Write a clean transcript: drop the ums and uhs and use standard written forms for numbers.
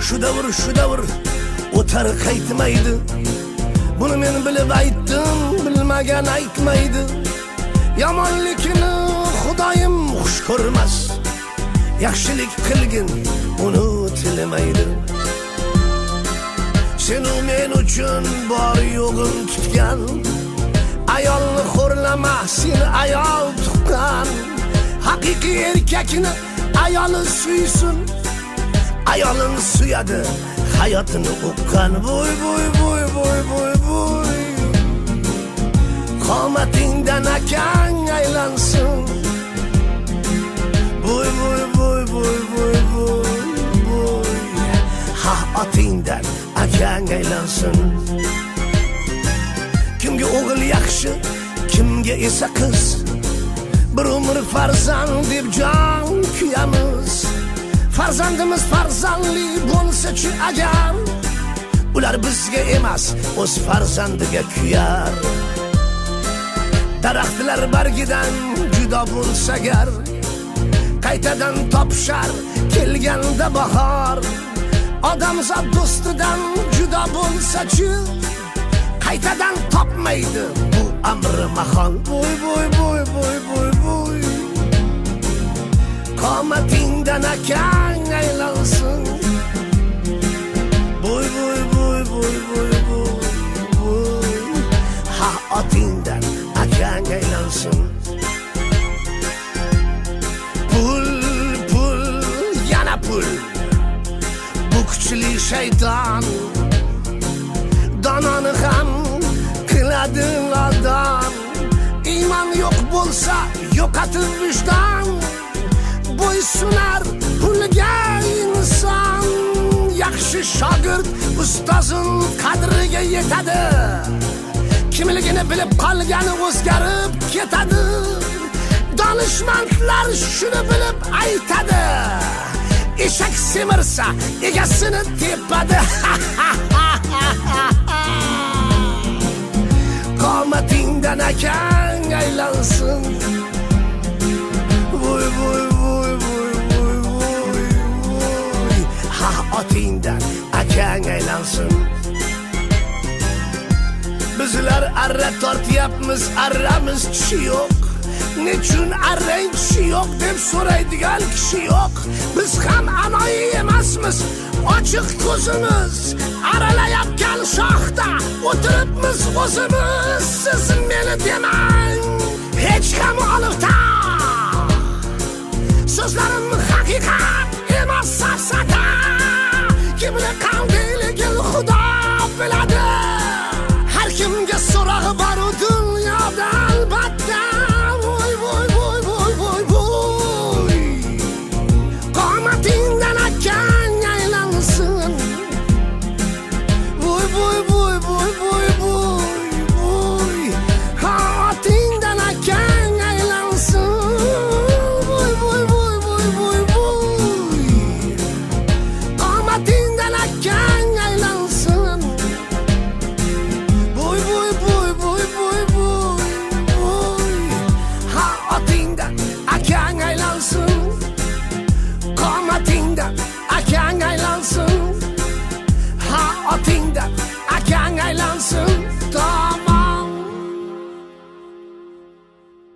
Şu davr o'tar qaytmaydi. Buni men bilib aytdim, bilmagan aytmaydi. Yomonlikni Xudoyim xush ko'rmas. Yaxshilik qilgin, uni tilmaydi. Sen u men uchun bor yo'g'im tutgan. Ayolni xo'rlama, seni ayol tuqqan. Haqiqiy erkakni ayoli suysin. Ayolini suyadi, hayotini o'qqan. Voy voy voy voy voy voy. Qomatingdan akang aylansin. Voy voy voy voy voy voy. Ha otingdan akang aylansin. Kimga o'g'il yaxshi, kimga esa qiz. Bir umr farzand deb jon kuyamiz. Farzandimiz farzandli bo'lsa-chi agar, ular bizga emas, o'z farzandiga kuyar. Daraxtlar bargidan judo bo'lsa agar, qaytadan topishar kelganda bahor. Odamzod do'stidan judo bo'lsa-chi, qaytadan topmaydi bu amri mahol. Voy voy voy voy voy voy. Qomatingdan akang aylansin. Voy voy voy voy voy voy. Ha otingdan akang aylansin. Pul pul yana pul. Bu kuchli shayton dononi ham qiladi odam. Iymon yo'q bo'lsa yo'qotib vijdon. Bo'ysunar pulga inson. Yaxshi shogird ustozin qadriga yetadi. Kimligini bilib qolgani o'zgarib ketadi. Donishmandlar shuni bilib aytadi. Eshak semirsa egasini tepadi. Qomatingdan akang aylansin. Voy voy voy voy voy voy voy. Ha otingdan akang aylansin. Bizlar arra tortyapmiz, arramiz kishi yo'q. Nechun arrang kishi yo'q deb so'raydigan kishi yo'q. Biz ham anoyi emasmiz, ochiq ko'zimiz. Aralayotgan shoxda o'tiribmiz o'zimiz. Siz meni demang, hech ham olifta. So'zlarim haqiqat.